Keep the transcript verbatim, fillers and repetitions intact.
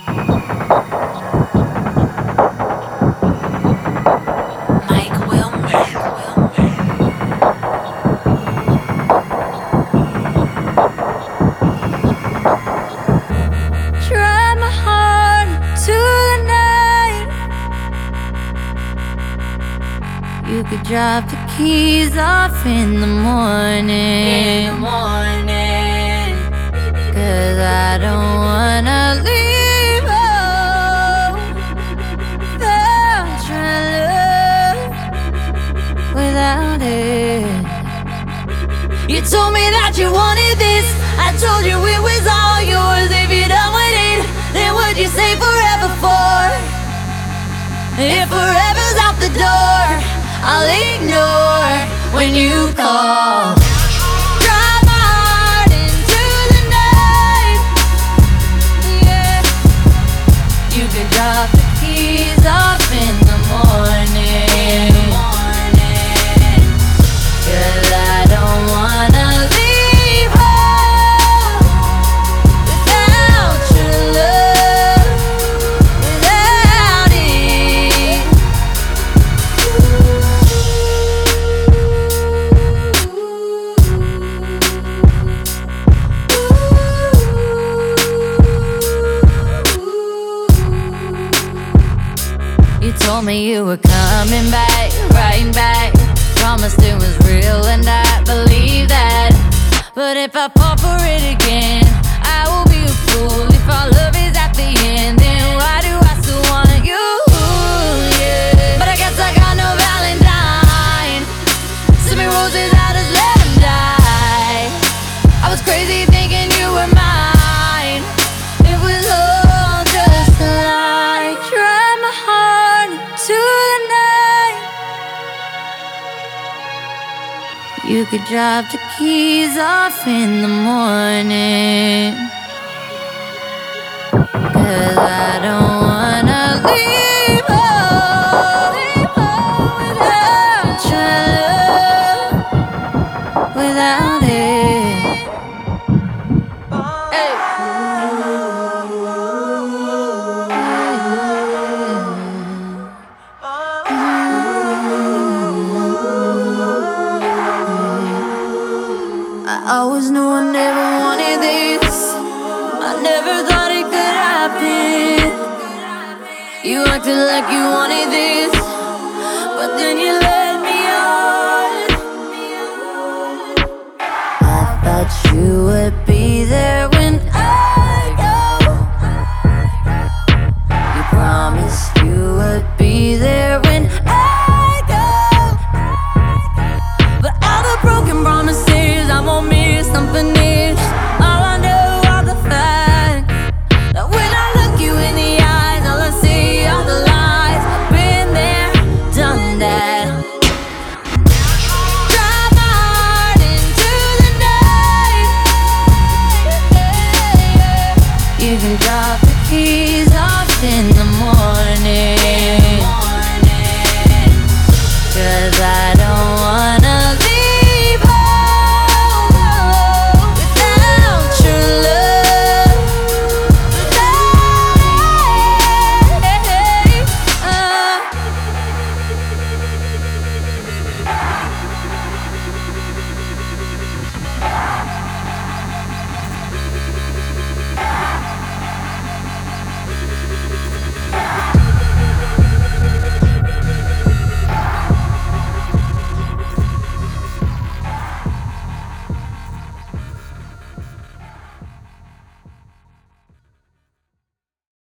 Mike Wilmer. Try my heart to the night. You could drop the keys off in the morning. In the morning. Cause I don't wanna leave home without your love, without it. You told me that you wanted this. I told you it was all yours. If you're done with it, then would you say forever for? If forever's out the door, I'll ignore when you call. Drive my heart into the night. Yeah. You can drop the keys off in the morning. Cause I don't wanna leave home without your love, without it. You told me you were coming back, right back. Promised it was real and I believe that. But if I fall for it again, I will be a fool. If our love is at the end, then why do I still want you? Yeah. But I guess I got no Valentine. Send me roses, I just let them die. I was crazy thinking you were mine. It was all just a lie. Try my heart to the night. You could drop the keys off in the morning. Cause I don't wanna leave home without your love, without it. Hey. I always knew I never wanted this. I never thought it could happen. You acted like you wanted this, but then you let me on. I thought you would be there when I go. You promised you would be there when I go. But all the broken promises, I won't miss, I'm finished. All I know are the facts. That when I look you in the eyes, all I see are the lies. I've been there, done that. Drive my heart into the night. You can drop the keys off in the morning.